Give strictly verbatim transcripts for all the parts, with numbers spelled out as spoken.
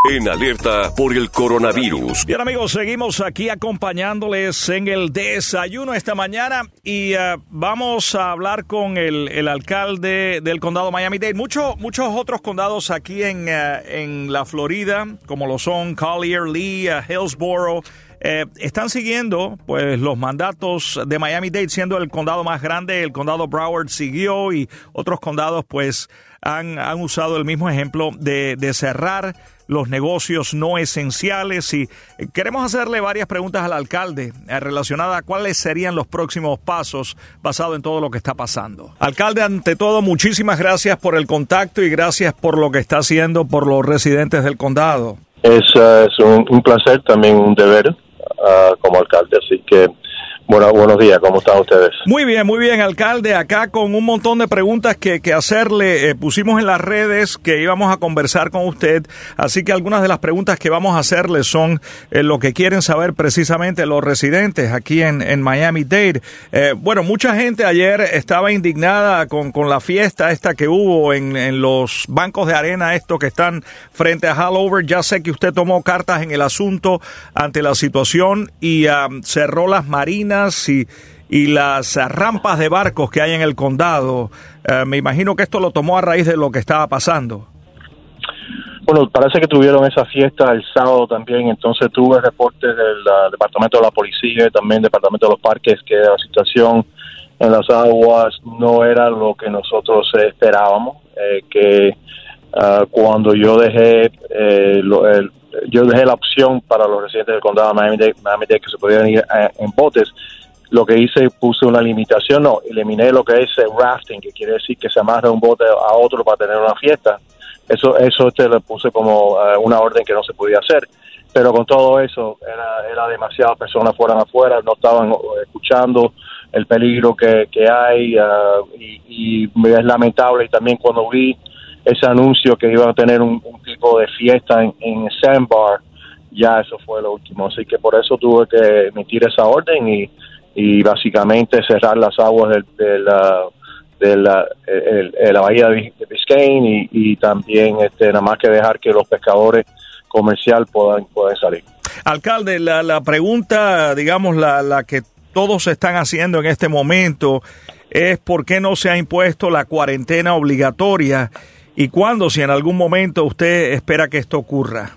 En alerta por el coronavirus. Bien, amigos, seguimos aquí acompañándoles en el desayuno esta mañana y uh, vamos a hablar con el, el alcalde del condado Miami-Dade. Mucho, muchos otros condados aquí en, uh, en la Florida, como lo son Collier, Lee, uh, Hillsborough, Eh, están siguiendo pues los mandatos de Miami-Dade, siendo el condado más grande. El condado Broward siguió y otros condados pues han, han usado el mismo ejemplo de, de cerrar los negocios no esenciales. Y queremos hacerle varias preguntas al alcalde eh, relacionadas a cuáles serían los próximos pasos basado en todo lo que está pasando. Alcalde, ante todo, muchísimas gracias por el contacto y gracias por lo que está haciendo por los residentes del condado. Es, uh, es un, un placer, también un deber uh, como alcalde, así que bueno, buenos días, ¿cómo están ustedes? Muy bien, muy bien, alcalde, acá con un montón de preguntas que, que hacerle. Eh, pusimos en las redes que íbamos a conversar con usted, así que algunas de las preguntas que vamos a hacerle son eh, lo que quieren saber precisamente los residentes aquí en, en Miami-Dade. Eh, bueno, mucha gente ayer estaba indignada con, con la fiesta esta que hubo en, en los bancos de arena, estos que están frente a Haulover. Ya sé que usted tomó cartas en el asunto ante la situación y um, cerró las marinas Y, y las rampas de barcos que hay en el condado. Uh, me imagino que esto lo tomó a raíz de lo que estaba pasando. Bueno, parece que tuvieron esa fiesta el sábado también, entonces tuve reportes del uh, Departamento de la Policía y también Departamento de los Parques que la situación en las aguas no era lo que nosotros eh, esperábamos, eh, que uh, cuando yo dejé eh, lo, el, yo dejé la opción para los residentes del condado de Miami-Dade, Miami-Dade que se pudieran ir eh, en botes. Lo que hice, puse una limitación, no, eliminé lo que es el rafting, que quiere decir que se amarra un bote a otro para tener una fiesta. Eso eso este le puse como uh, una orden que no se podía hacer. Pero con todo eso, era, era demasiadas personas fueran afuera, no estaban escuchando el peligro que, que hay, uh, y, y es lamentable. Y también cuando vi ese anuncio que iban a tener un, un tipo de fiesta en, en Sandbar, ya eso fue lo último. Así que por eso tuve que emitir esa orden y, y básicamente cerrar las aguas de, de, la, de, la, el, el, la bahía de Biscayne y, y también este, nada más que dejar que los pescadores comercial puedan, puedan salir. Alcalde, la, la pregunta, digamos, la, la que todos están haciendo en este momento es por qué no se ha impuesto la cuarentena obligatoria y cuándo, si en algún momento usted espera que esto ocurra.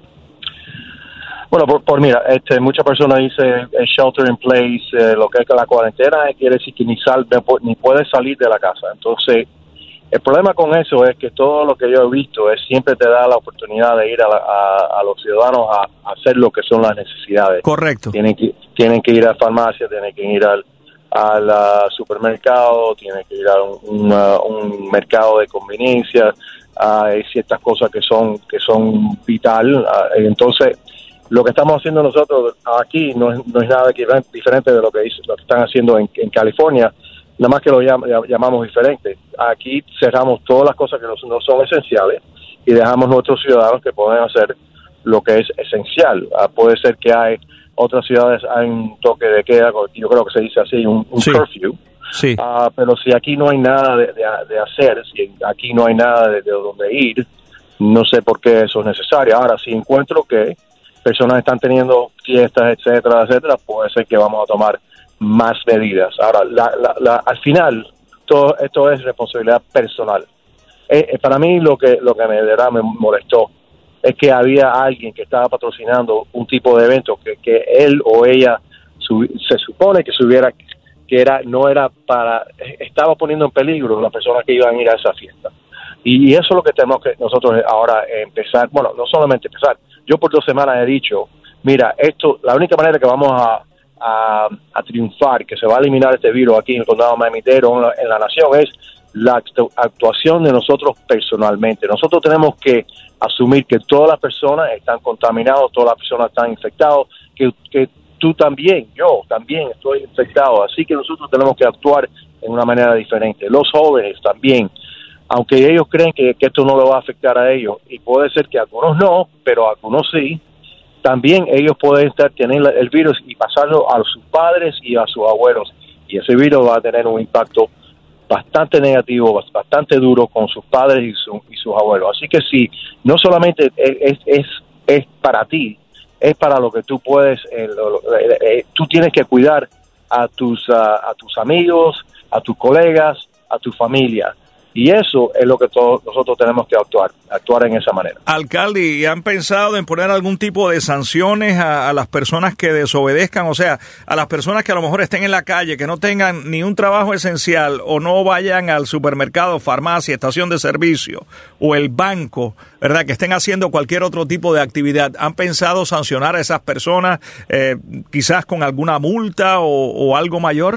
Bueno, por, por mira, este, muchas personas dicen el shelter in place, eh, lo que es la cuarentena, quiere decir que ni sal, ni puedes salir de la casa. Entonces, el problema con eso es que todo lo que yo he visto es siempre te da la oportunidad de ir a, la, a, a los ciudadanos a, a hacer lo que son las necesidades. Correcto. Tienen que, tienen que ir a la farmacia, tienen que ir al, al uh, supermercado, tienen que ir a un, uh, un mercado de conveniencia. Uh, hay ciertas cosas que son que son vital. Uh, entonces, lo que estamos haciendo nosotros aquí no es, no es nada diferente de lo que, lo que están haciendo en, en California, nada más que lo llam, llamamos diferente. Aquí cerramos todas las cosas que no, no son esenciales y dejamos nuestros ciudadanos que pueden hacer lo que es esencial. Uh, puede ser que hay otras ciudades, hay un toque de queda, yo creo que se dice así, un, un sí. curfew. Sí. Uh, pero si aquí no hay nada de, de, de hacer, si aquí no hay nada de, de donde ir, no sé por qué eso es necesario. Ahora, si encuentro que personas están teniendo fiestas, etcétera, etcétera, puede ser que vamos a tomar más medidas. Ahora, la, la, la, al final, todo esto es responsabilidad personal. Eh, eh, para mí, lo que lo que me, de verdad me molestó es que había alguien que estaba patrocinando un tipo de evento que, que él o ella su, se supone que se hubiera, que era no era para, estaba poniendo en peligro las personas que iban a ir a esa fiesta. Y, y eso es lo que tenemos que nosotros ahora empezar, bueno, no solamente empezar. Yo por dos semanas he dicho, mira, esto, la única manera que vamos a, a, a triunfar, que se va a eliminar este virus aquí en el condado de Miami-Dade o en la, en la nación, es la actuación de nosotros personalmente. Nosotros tenemos que asumir que todas las personas están contaminadas, todas las personas están infectadas, que, que tú también, yo también estoy infectado, así que nosotros tenemos que actuar en una manera diferente. Los jóvenes también, aunque ellos creen que, que esto no lo va a afectar a ellos, y puede ser que algunos no, pero algunos sí, también ellos pueden estar teniendo el virus y pasarlo a sus padres y a sus abuelos, y ese virus va a tener un impacto bastante negativo, bastante duro con sus padres y, su, y sus abuelos. Así que sí, no solamente es, es, es, es para ti, es para lo que tú puedes, eh, lo, eh, eh, tú tienes que cuidar a tus, uh, a tus amigos, a tus colegas, a tu familia. Y eso es lo que todos nosotros tenemos que actuar, actuar en esa manera. Alcalde, ¿y han pensado en poner algún tipo de sanciones a, a las personas que desobedezcan? O sea, a las personas que a lo mejor estén en la calle, que no tengan ni un trabajo esencial o no vayan al supermercado, farmacia, estación de servicio o el banco, ¿verdad? Que estén haciendo cualquier otro tipo de actividad. ¿Han pensado sancionar a esas personas eh, quizás con alguna multa o, o algo mayor?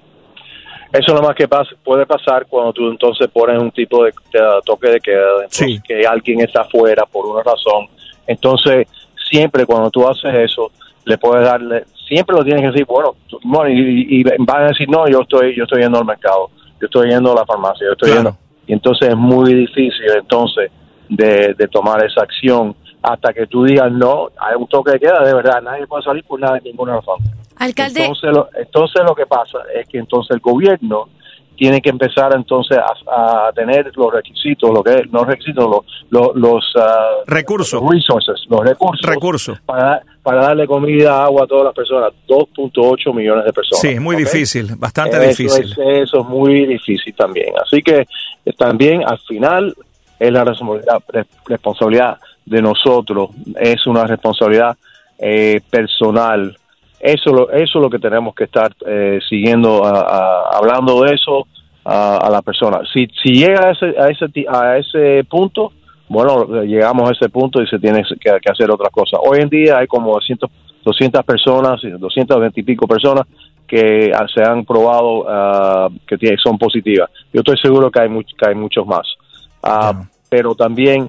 Eso es lo más que pasa, puede pasar cuando tú entonces pones un tipo de, de toque de queda, entonces, sí. que alguien está afuera por una razón. Entonces, siempre cuando tú haces eso, le puedes darle, siempre lo tienes que decir, bueno, bueno y, y van a decir, no, yo estoy yo estoy yendo al mercado, yo estoy yendo a la farmacia, yo estoy claro. yendo. Y entonces es muy difícil entonces de, de tomar esa acción hasta que tú digas, no, hay un toque de queda, de verdad, nadie puede salir por nada, ninguna razón. Alcalde. Entonces lo, entonces lo que pasa es que entonces el gobierno tiene que empezar entonces a, a tener los requisitos, lo que es, no requisitos, los, los, los uh, recursos, los resources, los recursos, recursos. Para, para darle comida, agua a todas las personas, dos punto ocho millones de personas. Sí, es muy ¿okay? difícil, bastante eso difícil. Es, eso es muy difícil también. Así que también al final es la responsabilidad, responsabilidad de nosotros, es una responsabilidad eh, personal. Eso, lo, eso es lo que tenemos que estar eh, siguiendo, a, a, hablando de eso a, a la persona. Si, si llega a ese, a ese a ese punto, bueno, llegamos a ese punto y se tiene que, que hacer otra cosa. Hoy en día hay como doscientas, doscientas personas, doscientas veinte y pico personas que se han probado uh, que tiene, son positivas. Yo estoy seguro que hay, much, que hay muchos más. Uh, yeah. Pero también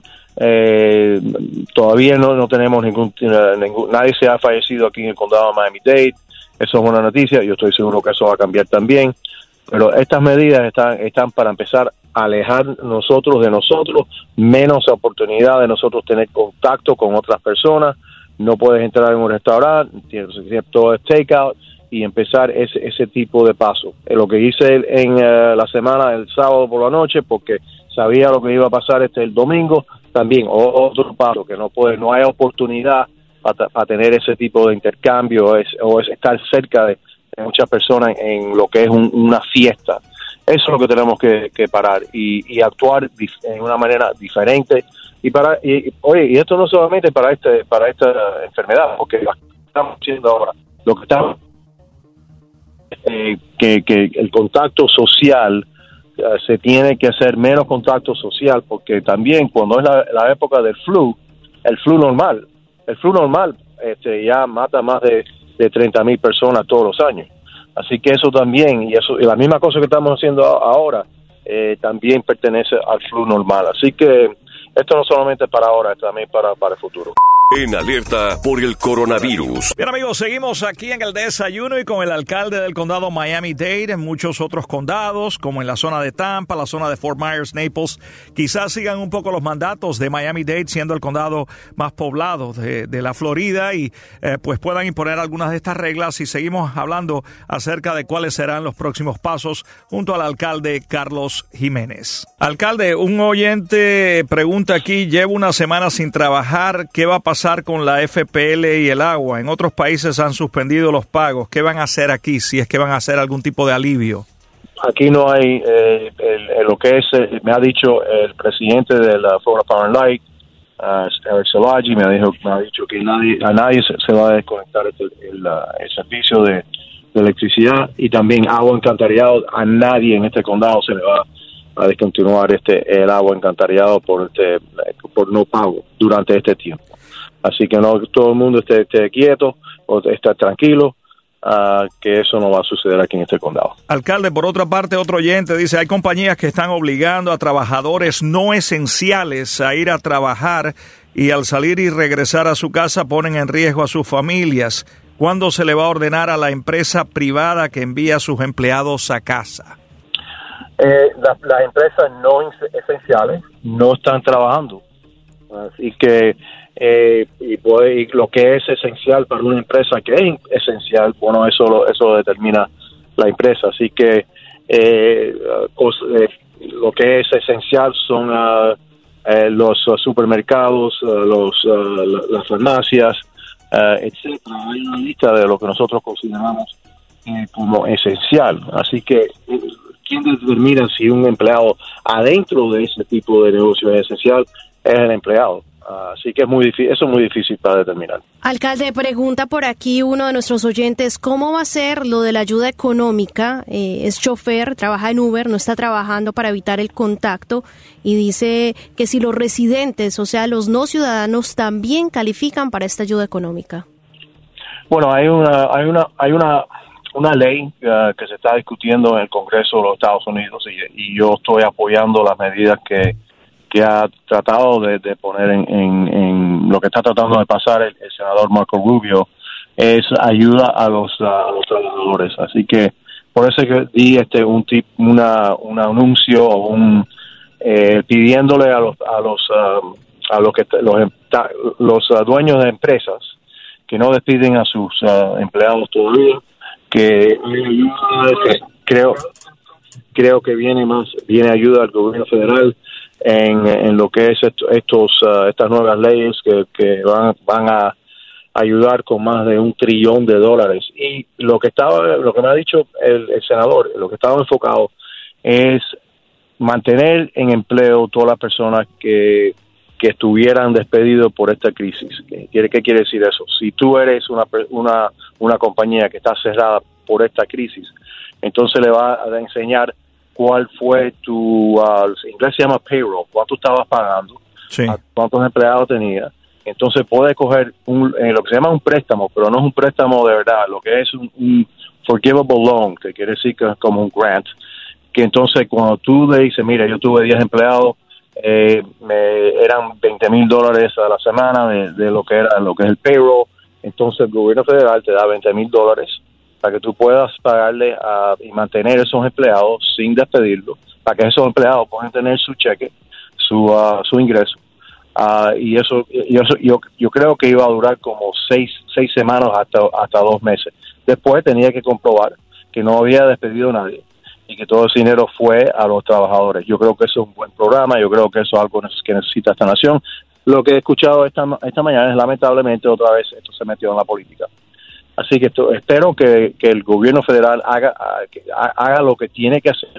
eh, todavía no, no tenemos ningún, ningún, nadie se ha fallecido aquí en el condado de Miami-Dade. Eso es una noticia, yo estoy seguro que eso va a cambiar también. Pero estas medidas están, están para empezar a alejar nosotros de nosotros, menos oportunidad de nosotros tener contacto con otras personas. No puedes entrar en un restaurante, todo es takeout, y empezar ese, ese tipo de paso. Es lo que hice en uh, la semana, el sábado por la noche, porque sabía lo que iba a pasar este el domingo, también o, otro paso, que no puede, no hay oportunidad para, para tener ese tipo de intercambio es, o es estar cerca de, de muchas personas en lo que es un, una fiesta. Eso es lo que tenemos que, que parar y, y actuar dif- en una manera diferente. Y para y, oye, y esto no solamente para este para esta enfermedad, porque lo que estamos haciendo ahora, lo que estamos eh, que, que el contacto social uh, se tiene que hacer menos contacto social, porque también cuando es la, la época del flu, el flu normal, el flu normal este, ya mata más de, de treinta mil personas todos los años. Así que eso también, y eso y la misma cosa que estamos haciendo ahora, eh, también pertenece al flu normal. Así que esto no solamente para ahora, es también para, para el futuro. En alerta por el coronavirus. Bien, amigos, seguimos aquí en el desayuno y con el alcalde del condado Miami-Dade, en muchos otros condados, como en la zona de Tampa, la zona de Fort Myers, Naples. Quizás sigan un poco los mandatos de Miami-Dade, siendo el condado más poblado de, de la Florida, y eh, pues puedan imponer algunas de estas reglas. Y seguimos hablando acerca de cuáles serán los próximos pasos junto al alcalde Carlos Jiménez. Alcalde, un oyente pregunta aquí, llevo una semana sin trabajar, ¿qué va a pasar con la F P L y el agua? En otros países han suspendido los pagos. ¿Qué van a hacer aquí, si es que van a hacer algún tipo de alivio? Aquí no hay, eh, el, el, lo que es, eh, me ha dicho el presidente de la Florida Power and Light, uh, Eric Szilagyi, me ha, dicho, me ha dicho que nadie, a nadie se, se va a desconectar el, el, el servicio de, de electricidad, y también agua encantarillado. A nadie en este condado se le va a descontinuar este el agua encantarillado por este por no pago durante este tiempo. Así que no, todo el mundo esté, esté quieto o esté tranquilo, uh, que eso no va a suceder aquí en este condado. Alcalde, por otra parte, otro oyente dice, hay compañías que están obligando a trabajadores no esenciales a ir a trabajar y al salir y regresar a su casa ponen en riesgo a sus familias. ¿Cuándo se le va a ordenar a la empresa privada que envía a sus empleados a casa? Eh, las, las empresas no esenciales no están trabajando. Así que Eh, y, puede, y lo que es esencial para una empresa que es esencial, bueno, eso lo, eso lo determina la empresa. Así que eh, cos, eh, lo que es esencial son uh, eh, los uh, supermercados, uh, los uh, las farmacias, uh, etcétera. Hay una lista de lo que nosotros consideramos eh, como esencial. Así que ¿quién determina si un empleado adentro de ese tipo de negocio es esencial? Es el empleado. Uh, así que es muy difícil, eso es muy difícil para determinar. Alcalde, pregunta por aquí uno de nuestros oyentes, ¿cómo va a ser lo de la ayuda económica? Eh, es chofer, trabaja en Uber, no está trabajando para evitar el contacto y dice que si los residentes, o sea, los no ciudadanos, también califican para esta ayuda económica. Bueno, hay una, hay una, hay una, una ley uh, que se está discutiendo en el Congreso de los Estados Unidos y, y yo estoy apoyando las medidas que que ha tratado de, de poner en, en, en lo que está tratando de pasar el, el senador Marco Rubio, es ayuda a los a los trabajadores. Así que por eso que di este un tip, una un anuncio o un eh, pidiéndole a los a los uh, a los que los los uh, dueños de empresas que no despiden a sus uh, empleados todavía, que creo creo que viene más viene ayuda al gobierno federal en, en lo que es esto, estos uh, estas nuevas leyes que, que van van a ayudar con más de un trillón de dólares. Y lo que estaba lo que me ha dicho el, el senador, lo que estaba enfocado es mantener en empleo todas las personas que que estuvieran despedidos por esta crisis. ¿Qué quiere qué quiere decir eso? Si tú eres una una una compañía que está cerrada por esta crisis, entonces le va a enseñar cuál fue tu, uh, en inglés se llama payroll, cuánto estabas pagando, sí. cuántos empleados tenías. Entonces puedes coger un, eh, lo que se llama un préstamo, pero no es un préstamo de verdad, lo que es un, un forgivable loan, que quiere decir que es como un grant, que entonces cuando tú le dices, mira, yo tuve diez empleados, eh, me eran veinte mil dólares a la semana de, de lo que era lo que es el payroll, entonces el gobierno federal te da veinte mil dólares para que tú puedas pagarle a, y mantener esos empleados sin despedirlos, para que esos empleados puedan tener su cheque, su uh, su ingreso. Uh, y eso, y eso yo, yo creo que iba a durar como seis, seis semanas hasta, hasta dos meses. Después tenía que comprobar que no había despedido a nadie y que todo ese dinero fue a los trabajadores. Yo creo que eso es un buen programa, yo creo que eso es algo que necesita esta nación. Lo que he escuchado esta, esta mañana es lamentablemente otra vez esto se metió en la política. Así que esto, espero que, que el gobierno federal haga, haga lo que tiene que hacer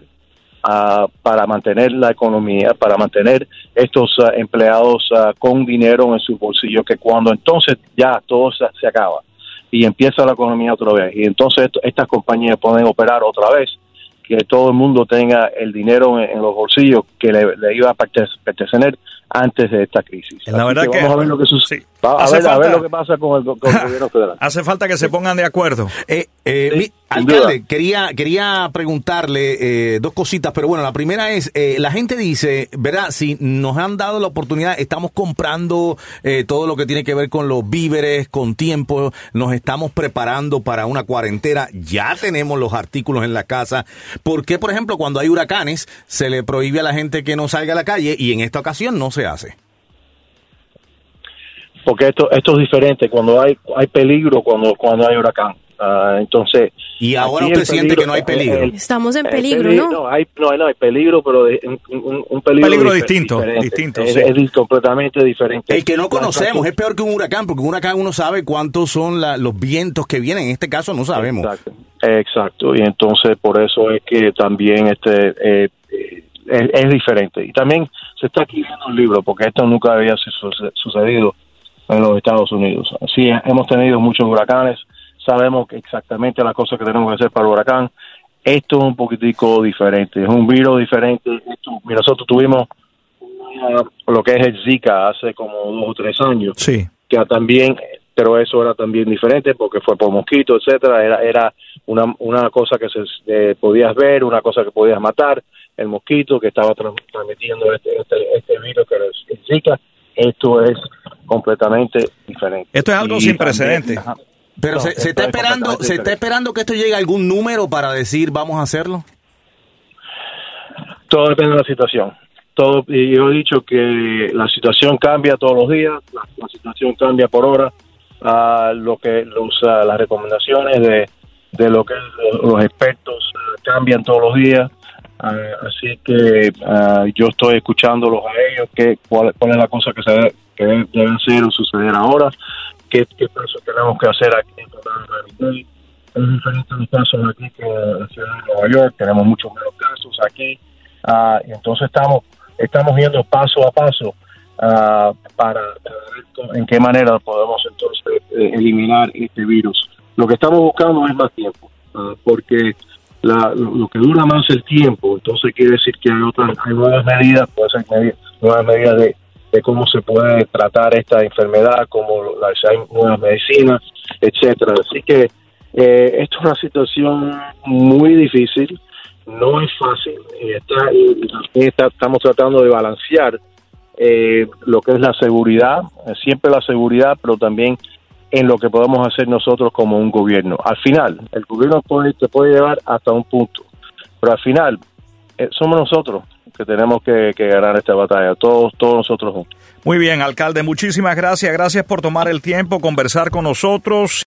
uh, para mantener la economía, para mantener estos uh, empleados uh, con dinero en sus bolsillos, que cuando entonces ya todo se, se acaba y empieza la economía otra vez, y entonces esto, estas compañías pueden operar otra vez, que todo el mundo tenga el dinero en, en los bolsillos que le, le iba a pertenecer antes de esta crisis. La Así verdad que, que vamos a ver lo que sucede. Sí. Va, a, ver, falta, a ver lo que pasa con el, con el gobierno federal. Hace falta que se pongan de acuerdo. Eh, eh, sí, mi, alcalde, quería quería preguntarle eh, dos cositas, pero bueno, la primera es, eh, la gente dice, ¿verdad? Si nos han dado la oportunidad, estamos comprando eh, todo lo que tiene que ver con los víveres, con tiempo, nos estamos preparando para una cuarentena, ya tenemos los artículos en la casa. ¿Por qué, por ejemplo, cuando hay huracanes, se le prohíbe a la gente que no salga a la calle y en esta ocasión no se hace? Porque esto esto es diferente cuando hay hay peligro cuando cuando hay huracán. Uh, entonces y ahora usted siente peligro, que no hay peligro. El, Estamos en peligro, peligro ¿no? No, hay no, no hay peligro, pero de, un, un, un peligro, peligro dif- distinto, diferente. distinto. Es, sí. es, es completamente diferente. El que no conocemos es peor que un huracán, porque un huracán uno sabe cuántos son la, los vientos que vienen. En este caso no sabemos. Exacto, exacto. Y entonces por eso es que también este eh, eh, es, es diferente. Y también se está escribiendo un libro, porque esto nunca había sucedido en los Estados Unidos. Sí, hemos tenido muchos huracanes, sabemos que exactamente las cosas que tenemos que hacer para el huracán. Esto es un poquitico diferente, es un virus diferente. Esto, nosotros tuvimos una, lo que es el Zika hace como dos o tres años, sí. que también, pero eso era también diferente porque fue por mosquito, etcétera. Era era una una cosa que se eh, podías ver, una cosa que podías matar, el mosquito que estaba transmitiendo este este, este virus que era el Zika. Esto es completamente diferente. Esto es algo y sin precedentes. Pero no, se, se está esperando, se diferente. está esperando que esto llegue a algún número para decir vamos a hacerlo. Todo depende de la situación. Todo, y yo he dicho que la situación cambia todos los días, la, la situación cambia por hora. Uh, lo que los uh, las recomendaciones de de lo que los expertos uh, cambian todos los días. Uh, así que uh, yo estoy escuchándolos a ellos, que, cuál, cuál es la cosa que, se, que debe hacer o suceder ahora, qué, qué pasos tenemos que hacer aquí en Miami-Dade. Es diferente los casos aquí que en la ciudad de Nueva York, tenemos muchos menos casos aquí, uh, y entonces estamos estamos yendo paso a paso uh, para ver en qué manera podemos entonces eh, eliminar este virus. Lo que estamos buscando es más tiempo, uh, porque La, lo que dura más el tiempo, entonces quiere decir que hay otras, hay nuevas medidas, puede ser medidas, nuevas medidas de, de cómo se puede tratar esta enfermedad, como las, hay nuevas medicinas, etcétera. Así que eh, esto es una situación muy difícil, no es fácil, y está, y está, estamos tratando de balancear eh, lo que es la seguridad, siempre la seguridad, pero también en lo que podemos hacer nosotros como un gobierno. Al final, el gobierno puede, te puede llevar hasta un punto, pero al final eh, somos nosotros que tenemos que, que ganar esta batalla, todos, todos nosotros juntos. Muy bien, alcalde, muchísimas gracias. Gracias por tomar el tiempo, conversar con nosotros.